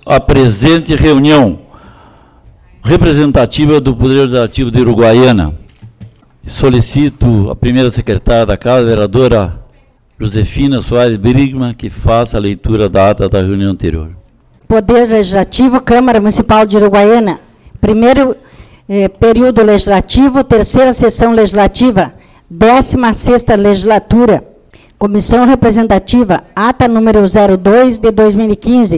a presente reunião representativa do Poder Legislativo de Uruguaiana. Solicito a primeira secretária da Casa, a vereadora Josefina Soares Brigman, que faça a leitura da ata da reunião anterior. Poder Legislativo, Câmara Municipal de Uruguaiana. Primeiro período legislativo, terceira sessão legislativa, 16ª legislatura. Comissão representativa, ata número 02 de 2015.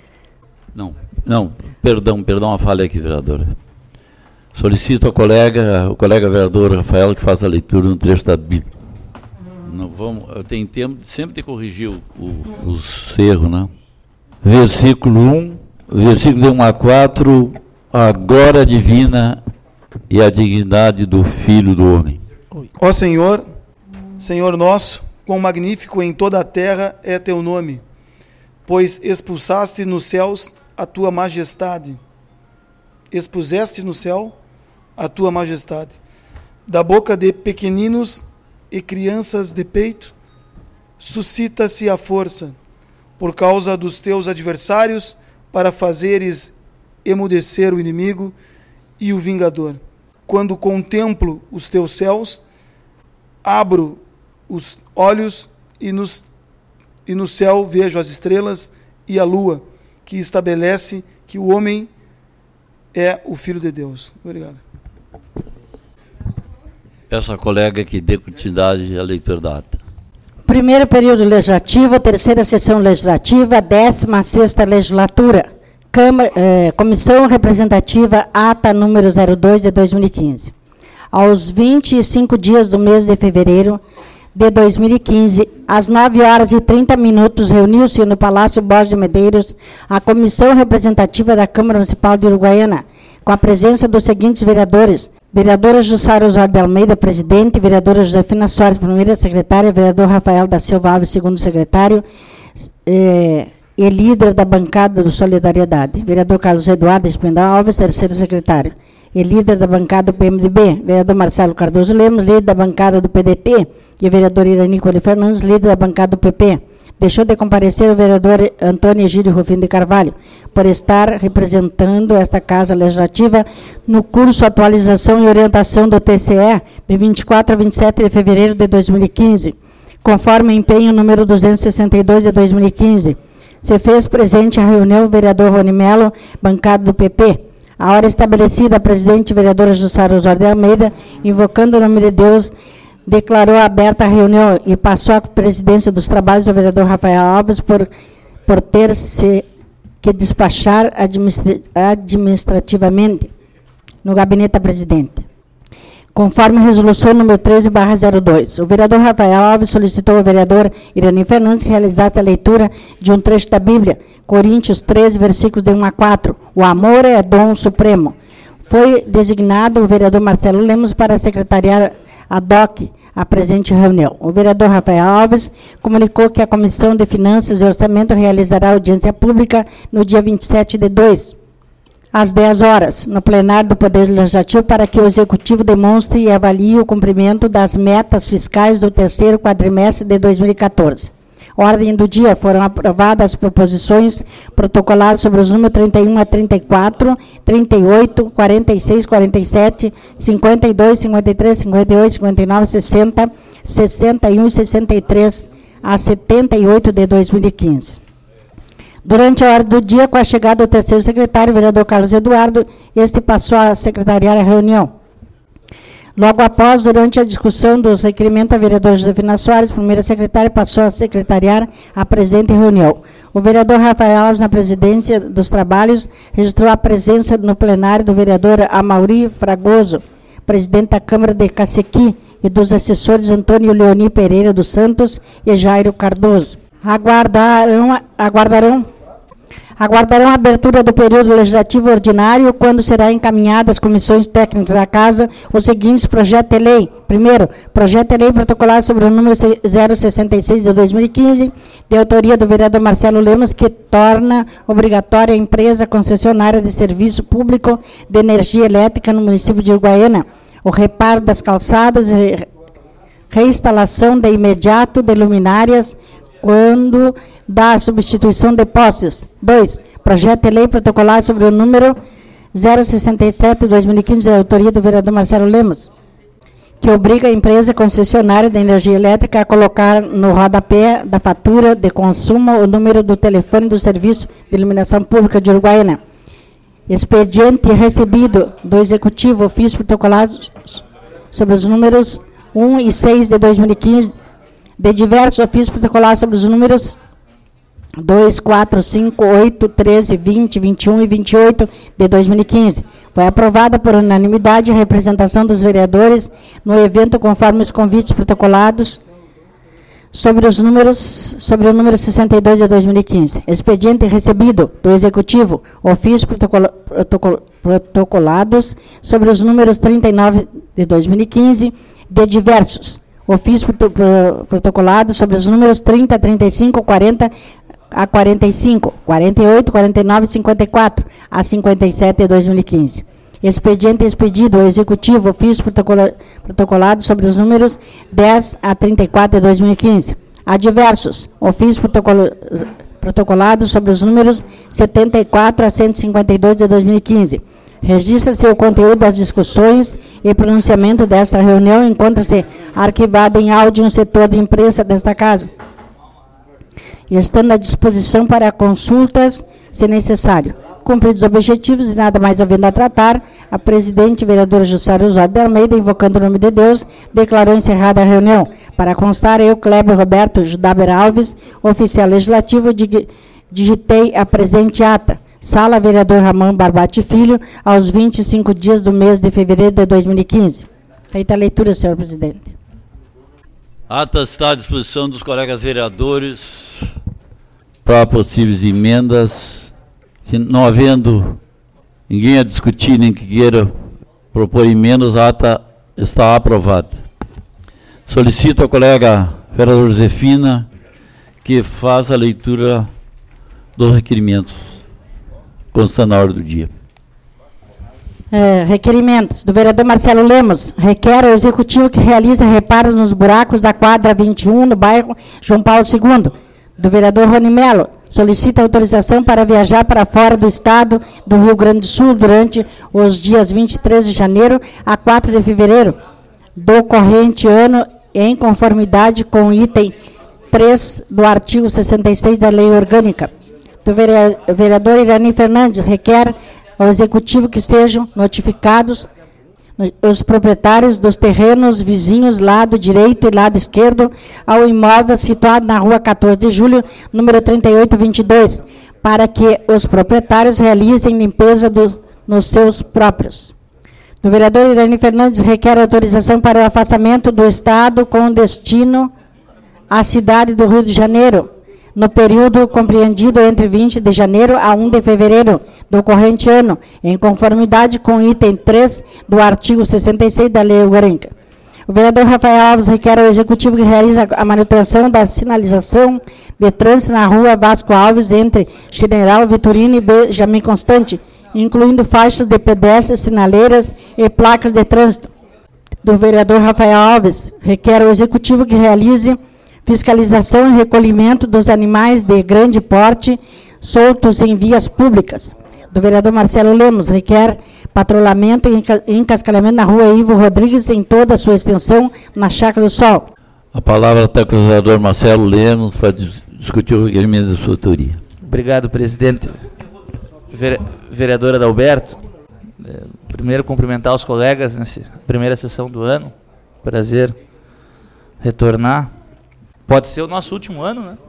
Perdão, a falha aqui, vereadora. Solicito o colega vereador Rafael que faça a leitura no trecho da Bíblia. Eu tenho tempo sempre de corrigir os erros, né? Versículo 1, versículo de 1 a 4, a glória divina e a dignidade do Filho do Homem. Ó Senhor, Senhor nosso, quão magnífico em toda a terra é teu nome, pois expulsaste nos céus a tua majestade. Expuseste no céu a tua majestade. Da boca de pequeninos e crianças de peito, suscita-se a força, por causa dos teus adversários, para fazeres emudecer o inimigo e o vingador. Quando contemplo os teus céus, abro os olhos e no céu vejo as estrelas e a lua, que estabelece que o homem é o Filho de Deus. Obrigado. Peço à colega que dê continuidade à leitura da ata. Primeiro período legislativo, terceira sessão legislativa, 16ª legislatura. Comissão representativa, ata número 02 de 2015. Aos 25 dias do mês de fevereiro de 2015, às 9h30, reuniu-se no Palácio Borges de Medeiros a Comissão Representativa da Câmara Municipal de Uruguaiana, com a presença dos seguintes vereadores: vereadora Jussara Osório de Almeida, presidente; vereadora Josefina Soares, primeira secretária; vereador Rafael da Silva Alves, segundo secretário, e líder da bancada do Solidariedade; vereador Carlos Eduardo Espindal Alves, terceiro secretário, e líder da bancada do PMDB, vereador Marcelo Cardoso Lemos, líder da bancada do PDT, e o vereador Iranicole Fernandes, líder da bancada do PP. Deixou de comparecer o vereador Antônio Egídio Rufino de Carvalho, por estar representando esta Casa Legislativa no curso Atualização e Orientação do TCE, de 24 a 27 de fevereiro de 2015, conforme empenho número 262 de 2015. Se fez presente à reunião o vereador Rony Melo, bancada do PP. A hora estabelecida, a presidente vereadora Jussara Osório de Almeida, invocando o nome de Deus, declarou aberta a reunião e passou a presidência dos trabalhos ao vereador Rafael Alves por ter-se que despachar administrativamente no gabinete da presidente. Conforme a resolução número 13/02, o vereador Rafael Alves solicitou ao vereador Irani Fernandes que realizasse a leitura de um trecho da Bíblia, Coríntios 13, versículos de 1 a 4. O amor é dom supremo. Foi designado o vereador Marcelo Lemos para secretariar ad hoc a presente reunião. O vereador Rafael Alves comunicou que a Comissão de Finanças e Orçamento realizará audiência pública no dia 27/2, às 10 horas, no plenário do Poder Legislativo, para que o Executivo demonstre e avalie o cumprimento das metas fiscais do terceiro quadrimestre de 2014. Ordem do dia: foram aprovadas as proposições protocolares sobre os números 31 a 34, 38, 46, 47, 52, 53, 58, 59, 60, 61 e 63 a 78 de 2015. Durante a hora do dia, com a chegada do terceiro secretário, o vereador Carlos Eduardo, este passou a secretariar a reunião. Logo após, durante a discussão dos requerimentos, a vereadora Josefina Soares, primeira secretária, passou a secretariar a presente reunião. O vereador Rafael Alves, na presidência dos trabalhos, registrou a presença no plenário do vereador Amauri Fragoso, presidente da Câmara de Cacequi, e dos assessores Antônio Leoni Pereira dos Santos e Jairo Cardoso. Aguardarão a abertura do período legislativo ordinário, quando será encaminhada às comissões técnicas da Casa os seguintes projetos de lei. Primeiro, projeto de lei protocolar sobre o número 066 de 2015, de autoria do vereador Marcelo Lemos, que torna obrigatória a empresa concessionária de serviço público de energia elétrica no município de Uruguaiana o reparo das calçadas e reinstalação de imediato de luminárias quando da substituição de postes. 2. projeto de lei protocolar sobre o número 067/2015, da autoria do vereador Marcelo Lemos, que obriga a empresa concessionária da energia elétrica a colocar no rodapé da fatura de consumo o número do telefone do Serviço de Iluminação Pública de Uruguaiana. Expediente recebido do Executivo, ofício protocolado sobre os números 1 e 6 de 2015, de diversos ofícios protocolados sobre os números 2, 4, 5, 8, 13, 20, 21 e 28 de 2015. Foi aprovada por unanimidade a representação dos vereadores no evento conforme os convites protocolados sobre o número 62 de 2015. Expediente recebido do Executivo, ofícios protocolados sobre os números 39 de 2015, de diversos ofícios protocolados sobre os números 30, 35, 40 a 45, 48, 49 e 54 a 57 de 2015. Expediente expedido ao Executivo, ofício protocolado sobre os números 10 a 34 de 2015. Há diversos ofícios protocolados sobre os números 74 a 152 de 2015. Registra-se o conteúdo das discussões e pronunciamento desta reunião, encontra-se arquivado em áudio no setor de imprensa desta casa, e estando à disposição para consultas, se necessário. Cumpridos os objetivos e nada mais havendo a tratar, a presidente, vereadora Jussara Osório de Almeida, invocando o nome de Deus, declarou encerrada a reunião. Para constar, eu, Kleber Roberto Judaber Alves, oficial legislativo, digitei a presente ata. Sala Vereador Ramon Barbati Filho, aos 25 dias do mês de fevereiro de 2015. Feita a leitura, senhor presidente. A ata está à disposição dos colegas vereadores para possíveis emendas. Se não havendo ninguém a discutir nem que queira propor emendas, a ata está aprovada. Solicito ao colega vereador Josefina que faça a leitura dos requerimentos, constando na hora do dia. Requerimentos do vereador Marcelo Lemos. Requer ao Executivo que realize reparos nos buracos da quadra 21, no bairro João Paulo II. Do vereador Rony Melo. Solicita autorização para viajar para fora do estado do Rio Grande do Sul durante os dias 23 de janeiro a 4 de fevereiro do corrente ano, em conformidade com o item 3 do artigo 66 da Lei Orgânica. Do vereador Irani Fernandes. Requer ao Executivo que sejam notificados os proprietários dos terrenos vizinhos, lado direito e lado esquerdo, ao imóvel situado na rua 14 de julho, número 3822, para que os proprietários realizem limpeza nos seus próprios. Do vereador Irani Fernandes. Requer autorização para o afastamento do Estado com destino à cidade do Rio de Janeiro, no período compreendido entre 20 de janeiro a 1 de fevereiro do corrente ano, em conformidade com o item 3 do artigo 66 da Lei Orgânica. O vereador Rafael Alves requer ao Executivo que realize a manutenção da sinalização de trânsito na rua Vasco Alves, entre General Vitorino e Benjamin Constante, incluindo faixas de pedestres, sinaleiras e placas de trânsito. Do vereador Rafael Alves requer ao Executivo que realize fiscalização e recolhimento dos animais de grande porte soltos em vias públicas. Do vereador Marcelo Lemos. Requer patrulhamento e encascalhamento na rua Ivo Rodrigues em toda a sua extensão, na Chácara do Sol. A palavra está com o vereador Marcelo Lemos para discutir o requerimento da sua autoria. Obrigado, presidente. Vereadora Adalberto, primeiro cumprimentar os colegas nessa primeira sessão do ano. Prazer retornar. Pode ser o nosso último ano, né?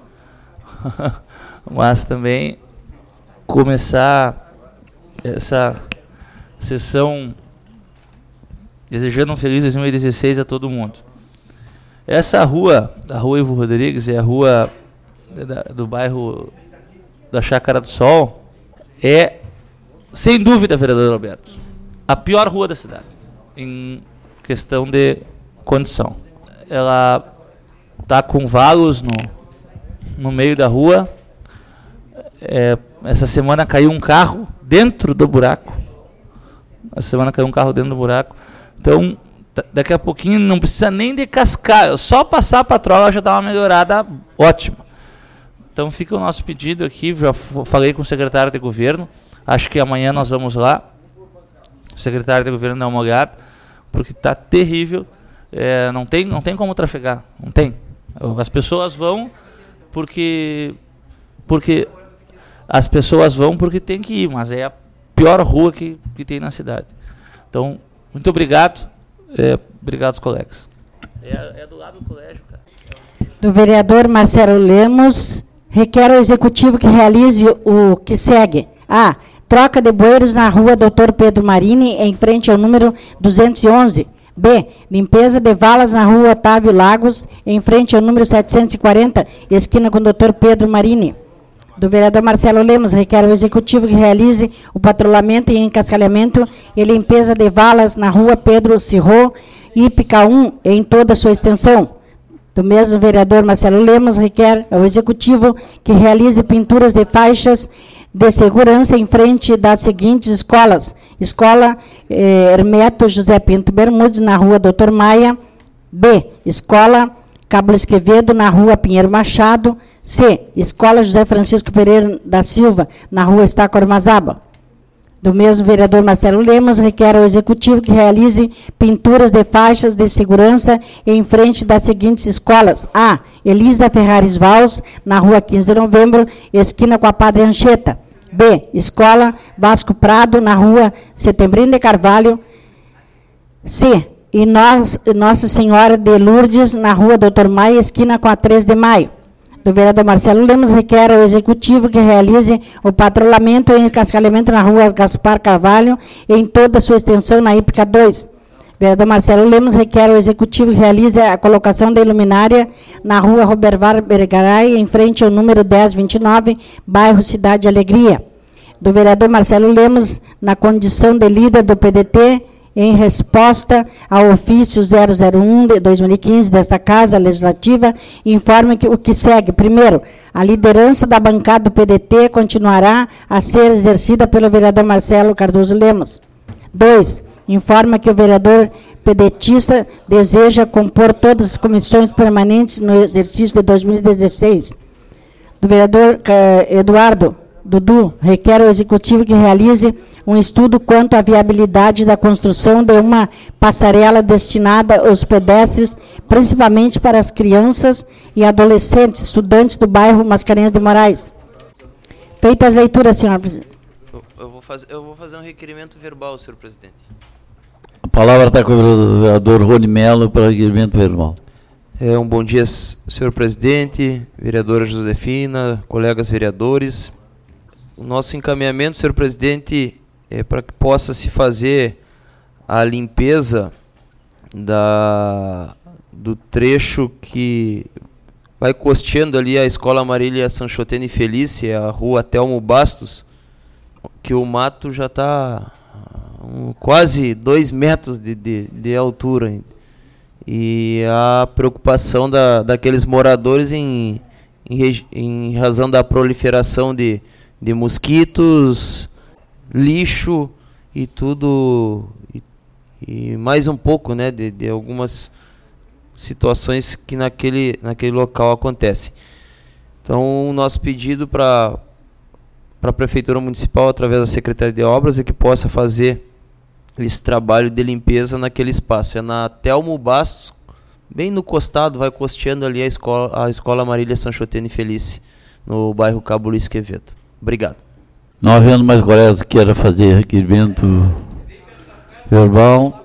Mas também começar essa sessão desejando um feliz 2016 a todo mundo. Essa rua, a rua Ivo Rodrigues, é a rua do bairro da Chácara do Sol, é, sem dúvida, vereador Alberto, a pior rua da cidade, em questão de condição. Ela está com valos no meio da rua. Essa semana caiu um carro dentro do buraco. Então, daqui a pouquinho não precisa nem de cascar, só passar a patrola já dá uma melhorada ótima. Então fica o nosso pedido aqui, já falei com o secretário de governo, acho que amanhã nós vamos lá, o secretário de governo dá uma olhada, porque está terrível, não tem como trafegar, não tem. As pessoas vão porque as pessoas vão porque tem que ir, mas é a pior rua que tem na cidade. Então, muito obrigado, obrigado aos colegas. É do lado do colégio, cara. Do vereador Marcelo Lemos, requer ao Executivo que realize o que segue. A. Troca de bueiros na rua Dr. Pedro Marini, em frente ao número 211. B. Limpeza de valas na rua Otávio Lagos, em frente ao número 740, esquina com o Dr. Pedro Marini. Do vereador Marcelo Lemos, requer ao Executivo que realize o patrulhamento e encascalhamento e limpeza de valas na rua Pedro Cirro, Ípica 1, em toda a sua extensão. Do mesmo vereador Marcelo Lemos, requer ao Executivo que realize pinturas de faixas de segurança em frente das seguintes escolas. Escola Hermeto José Pinto Bermudes, na rua Doutor Maia. B. Escola Cabo Esquevedo, na rua Pinheiro Machado. C. Escola José Francisco Pereira da Silva, na rua Estaco Armazaba. Do mesmo vereador Marcelo Lemos, requer ao Executivo que realize pinturas de faixas de segurança em frente das seguintes escolas. A. Elisa Ferrares Vals, na rua 15 de novembro, esquina com a Padre Anchieta. B. Escola Vasco Prado, na rua Setembrino de Carvalho. C. E Nossa Senhora de Lourdes, na rua Doutor Maia, esquina com a 3 de maio. Do vereador Marcelo Lemos, requer ao Executivo que realize o patrulhamento e encascalhamento na rua Gaspar Carvalho, em toda a sua extensão na Ípica 2. Vereador Marcelo Lemos requer ao Executivo que realize a colocação da luminária na rua Robervar Bergaray, em frente ao número 1029, bairro Cidade Alegria. Do vereador Marcelo Lemos, na condição de líder do PDT, em resposta ao ofício 001 de 2015 desta Casa Legislativa, informa que o que segue. Primeiro, a liderança da bancada do PDT continuará a ser exercida pelo vereador Marcelo Cardoso Lemos. 2. Informa que o vereador pedetista deseja compor todas as comissões permanentes no exercício de 2016. Do vereador Eduardo Dudu, requer ao Executivo que realize um estudo quanto à viabilidade da construção de uma passarela destinada aos pedestres, principalmente para as crianças e adolescentes, estudantes do bairro Mascarenhas de Moraes. Feitas as leituras, senhor presidente. Eu vou fazer um requerimento verbal, senhor presidente. A palavra está com o vereador Rony Mello para requerimento verbal. Um bom dia, senhor presidente, vereadora Josefina, colegas vereadores. O nosso encaminhamento, senhor presidente, é para que possa se fazer a limpeza do trecho que vai costeando ali a Escola Marília Sanchotene Felice, a rua Telmo Bastos, que o mato já está quase 2 metros de altura. E a preocupação daqueles moradores em razão da proliferação de mosquitos, lixo e tudo, e mais um pouco, né, de algumas situações que naquele local acontecem. Então, o nosso pedido para a Prefeitura Municipal, através da Secretaria de Obras, é que possa fazer esse trabalho de limpeza naquele espaço. É na Telmo Bastos, bem no costado, vai costeando ali a Escola Marília Sanchotene Felice, no bairro Cabo Luiz Quevedo. Obrigado. Não havendo mais colegas que queiram fazer requerimento verbal,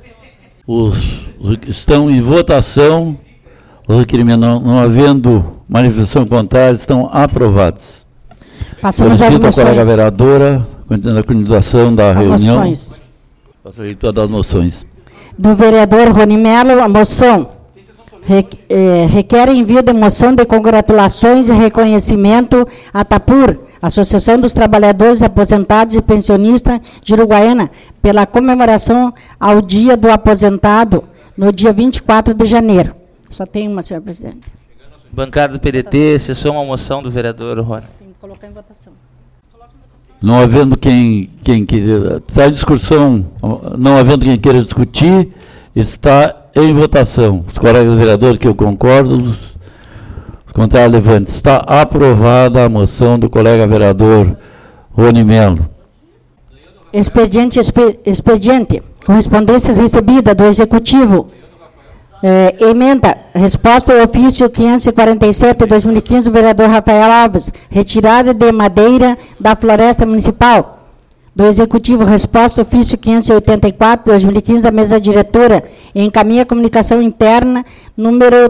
estão em votação os requerimentos. Não havendo manifestação contrária, estão aprovados. Passamos às moções. A colega vereadora, na continuação da reunião. Moções. Faço a leitura das moções. Do vereador Rony Mello, a moção. Requer envio de moção de congratulações e reconhecimento à TAPUR, Associação dos Trabalhadores Aposentados e Pensionistas de Uruguaiana, pela comemoração ao Dia do Aposentado, no dia 24 de janeiro. Só tem uma, senhor presidente. Bancada do PDT, cessou uma moção do vereador Rony. Tem que colocar em votação. Não havendo quem queira, está em discussão, não havendo quem queira discutir, está em votação. Os colegas vereadores que eu concordo, os Contrário, levante. Está aprovada a moção do colega vereador Rony Melo. Expediente. Correspondência recebida do Executivo. Emenda. Resposta ao ofício 547 de 2015 do vereador Rafael Alves. Retirada de madeira da floresta municipal. Do Executivo, resposta ao ofício 584 de 2015 da mesa diretora. Encaminha a comunicação interna número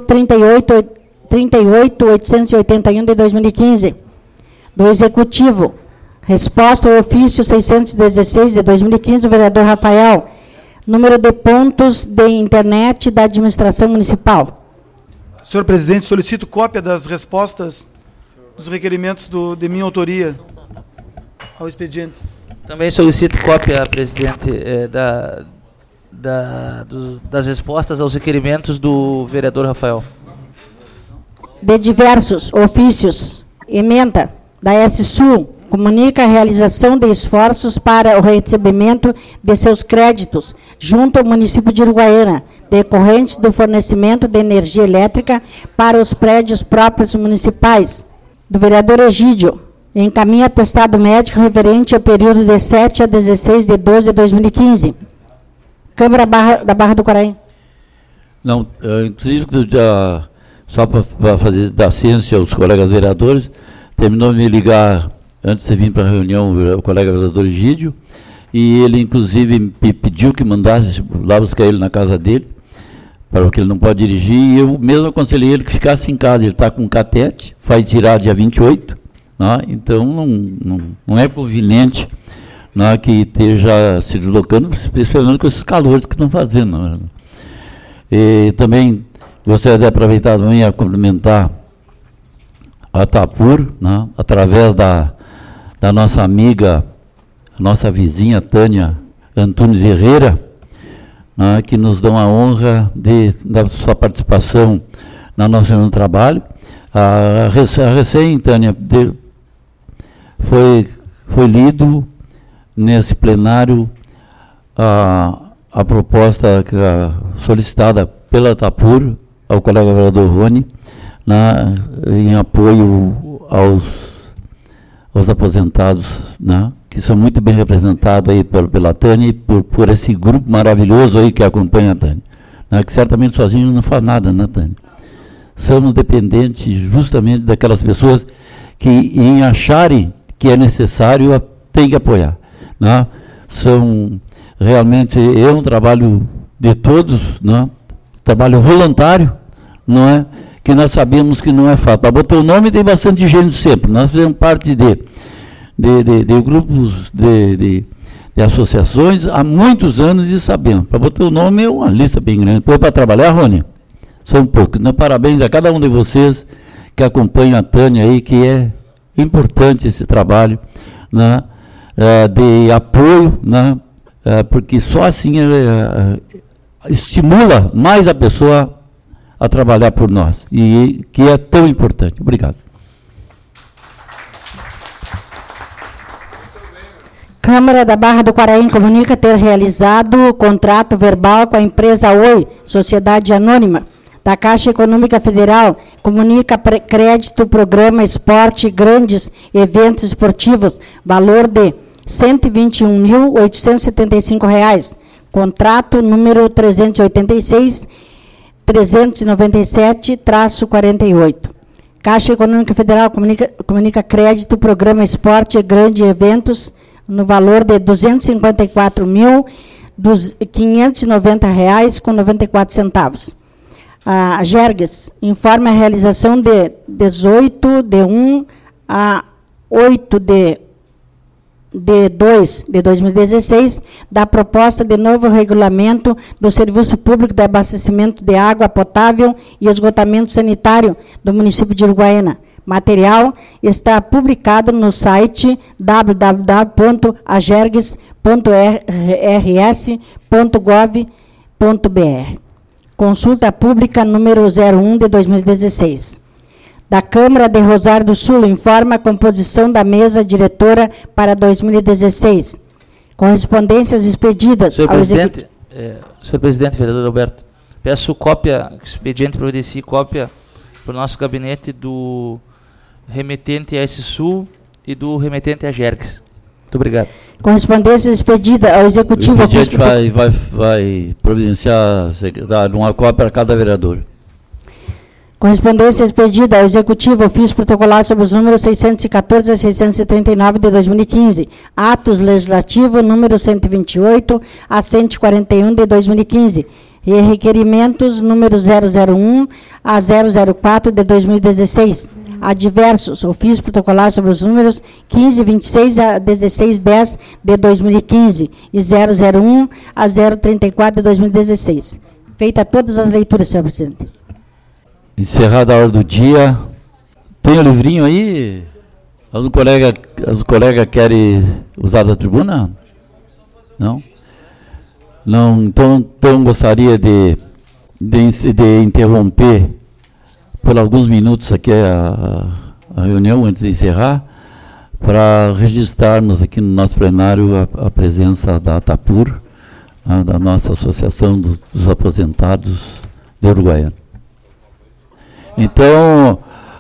38.881 de 2015. Do Executivo, resposta ao ofício 616 de 2015 do vereador Rafael. Número de pontos de internet da administração municipal. Senhor presidente, solicito cópia das respostas dos requerimentos de minha autoria ao expediente. Também solicito cópia, presidente, das respostas aos requerimentos do vereador Rafael. De diversos ofícios, emenda da SSU, comunica a realização de esforços para o recebimento de seus créditos junto ao município de Uruguaiana, decorrentes do fornecimento de energia elétrica para os prédios próprios municipais. Do vereador Egídio, encaminha atestado médico referente ao período de 7 a 16 de 12 de 2015. Câmara da Barra do Quaraí. Não, inclusive, só para fazer da ciência aos colegas vereadores, terminou de me ligar antes de vir para a reunião o colega vereador Egídio, e ele, inclusive, me pediu que mandasse lá buscar ele na casa dele, porque ele não pode dirigir, e eu mesmo aconselhei ele que ficasse em casa. Ele está com catete, vai tirar dia 28, né? Então não é conveniente, né, que esteja se deslocando, especialmente com esses calores que estão fazendo. Né? E também gostaria de aproveitar também a cumprimentar a Tapur, né, através da nossa amiga, a nossa vizinha Tânia Antunes Herrera, né, que nos dão a honra da sua participação na nossa reunião de trabalho. A recém, Tânia, foi lido nesse plenário a proposta solicitada pela Tapur ao colega vereador Rony, em apoio aos aposentados, né, que são muito bem representados aí pela Tânia e por esse grupo maravilhoso aí que acompanha a Tânia, né, que certamente sozinho não faz nada, né, Tânia? Somos dependentes justamente daquelas pessoas que, em acharem que é necessário, tem que apoiar, né? Realmente é um trabalho de todos, né? Trabalho voluntário, não é? Que nós sabemos que não é fácil. Para botar o nome tem bastante gente sempre. Nós fizemos parte de grupos de associações há muitos anos e sabemos. Para botar o nome é uma lista bem grande. Foi para trabalhar, Rony? São poucos. Então, parabéns a cada um de vocês que acompanham a Tânia aí, que é importante esse trabalho, né, de apoio, né, porque só assim estimula mais a pessoa a trabalhar por nós, e que é tão importante. Obrigado. Câmara da Barra do Quaraí comunica ter realizado o contrato verbal com a empresa Oi, Sociedade Anônima, da Caixa Econômica Federal, comunica crédito programa esporte grandes eventos esportivos, valor de R$ 121.875. Contrato número 397-48. Caixa Econômica Federal comunica crédito programa esporte grandes eventos no valor de R$ 254.590,94. A Gerges informa a realização de 18 de 1 a 8 de 2 de 2016 da proposta de novo regulamento do Serviço Público de Abastecimento de Água Potável e Esgotamento Sanitário do município de Uruguaiana. Material está publicado no site www.agerges.rs.gov.br. Consulta pública número 01 de 2016. Da Câmara de Rosário do Sul informa a composição da mesa diretora para 2016. Correspondências expedidas Senhor presidente, vereador Alberto, peço cópia, expediente providencie cópia para o nosso gabinete do remetente a S-Sul e do remetente a Jerques. Muito obrigado. Correspondência expedida ao Executivo. O expediente vai providenciar, secretário, uma cópia para cada vereador. Correspondência expedida ao Executivo, ofício protocolar sobre os números 614 a 639 de 2015, atos legislativos número 128 a 141 de 2015, e requerimentos número 001 a 004 de 2016. Adversos, ofício protocolar sobre os números 1526 a 1610 de 2015 e 001 a 034 de 2016. Feita todas as leituras, senhor presidente. Encerrada a hora do dia. Tem o livrinho aí? Os colegas querem usar da tribuna? Não? Não, então gostaria de interromper por alguns minutos aqui a reunião, antes de encerrar, para registrarmos aqui no nosso plenário a presença da ATAPUR, da nossa Associação dos Aposentados de Uruguaiana. Então,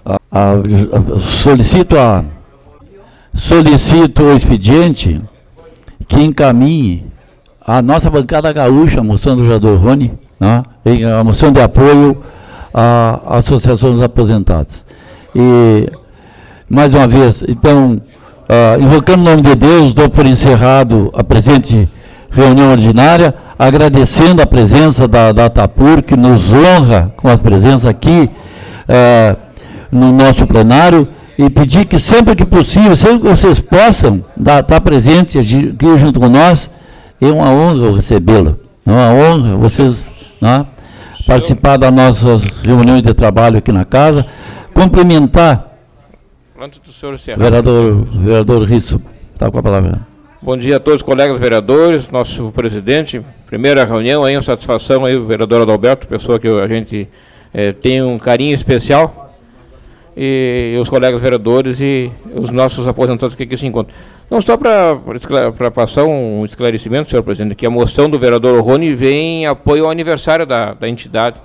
solicito ao expediente que encaminhe a nossa bancada gaúcha, a moção do vereador Rony, né, a moção de apoio à Associação dos Aposentados. E, mais uma vez, então, invocando o nome de Deus, dou por encerrado a presente reunião ordinária, agradecendo a presença da ATAPUR, que nos honra com a presença aqui no nosso plenário, e pedir que sempre que possível, sempre que vocês possam estar presentes aqui junto com nós, é uma honra recebê-lo, é uma honra vocês, né, participar das nossas reuniões de trabalho aqui na casa, cumprimentar o vereador Risso, está com a palavra. Bom dia a todos os colegas vereadores, nosso presidente, primeira reunião, aí, uma satisfação aí, o vereador Adalberto, pessoa que a gente tem um carinho especial, e os colegas vereadores e os nossos aposentados que aqui se encontram. Não, só para passar um esclarecimento, senhor presidente, que a moção do vereador Rony vem em apoio ao aniversário da entidade,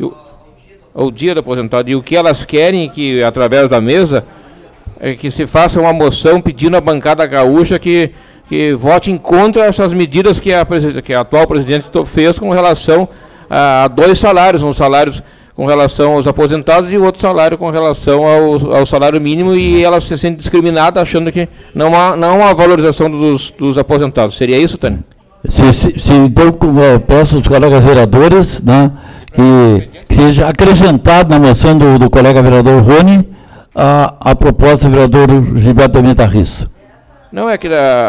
o dia do aposentado, e o que elas querem que, através da mesa, é que se faça uma moção pedindo à bancada gaúcha que vote em contra essas medidas que a atual presidente fez com relação a dois salários, um salário com relação aos aposentados e outro salário com relação ao salário mínimo, e ela se sente discriminada, achando que não há uma valorização dos aposentados. Seria isso, Tânia? Então, peço aos colegas vereadores, né, que seja acrescentado na moção do colega vereador Rony a proposta do vereador Gilberto Pimenta Risso. Não, é que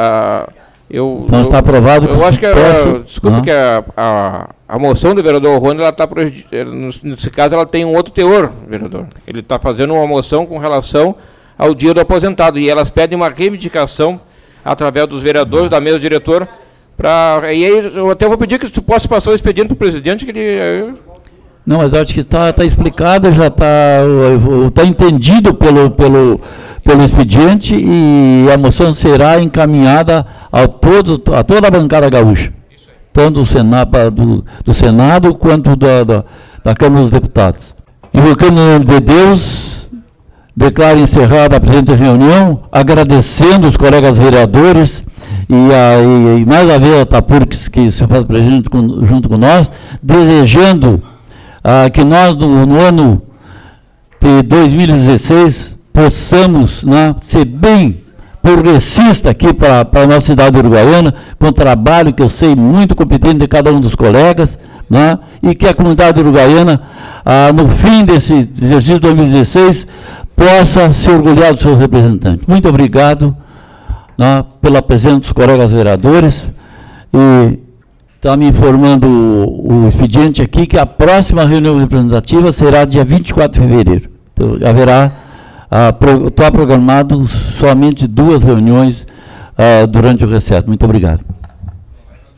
então está aprovado. Eu acho que que a moção do vereador Rony, ela está, nesse caso, ela tem um outro teor, vereador. Ele está fazendo uma moção com relação ao dia do aposentado, e elas pedem uma reivindicação através dos vereadores da mesa diretora. E aí eu até vou pedir que tu possa passar o expediente para o presidente, que ele... Não, mas acho que está explicado, já está entendido pelo expediente, e a moção será encaminhada a toda a bancada gaúcha, tanto do Senado quanto da Câmara dos Deputados. Invocando o nome de Deus, declaro encerrada a presente reunião, agradecendo os colegas vereadores e mais uma vez a ATAPUR que se faz presente junto com nós, desejando que nós, no ano de 2016, possamos, né, ser bem progressista aqui para a nossa cidade de Uruguaiana, com o trabalho que eu sei muito competente de cada um dos colegas, né, e que a comunidade uruguaiana, no fim desse exercício de 2016, possa se orgulhar dos seus representantes. Muito obrigado, né, pela presença dos colegas vereadores, e está me informando o expediente aqui que a próxima reunião representativa será dia 24 de fevereiro. Então, está programado somente 2 reuniões durante o recesso. Muito obrigado.